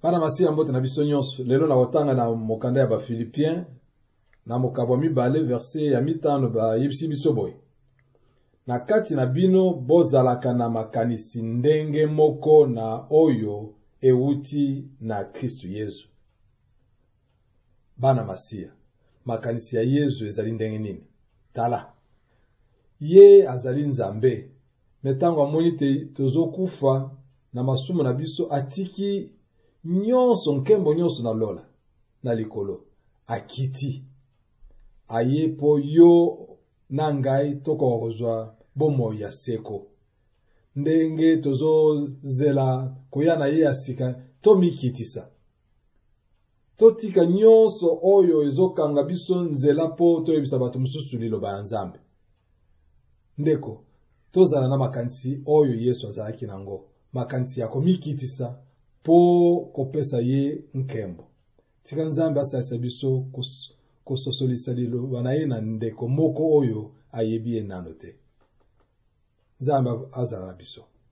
Bana masi ambote na biso nyonso lelo na otanga na mokanda ya ba Philippiens na mokabwa mibale verset ya mitano ba yebisi biso boy. Na kati na bino bozalaka na makanisi ndenge moko na oyo ewuti na Kristo Yesu. Bana masia, makanisi ya Yesu ezali ndenge nini? Tala. Ye azali Nzambe. Metango amoni te tozokufa na masumu na biso atiki nyonso nkembo nyonso na lola na likolo. Akiti. Aye po yo na ngai toko kozwa bomo ya seko. Ndenge tozo zela koya na ye ya sika to mikitisa. Totika nyonso oyo ezokanga biso nzela po toyebisa bato mosusu liloba ya Nzambe. Ndeko tozala na makanisi oyo Yesu azalaki nango. Makanisi ya komikitisa po kopesa ye nkembo. Tika Nzambe asalisa biso kososolisa liloba na ye na ndeko moko oyo ayebi ye nano te. Nzambe azala na biso.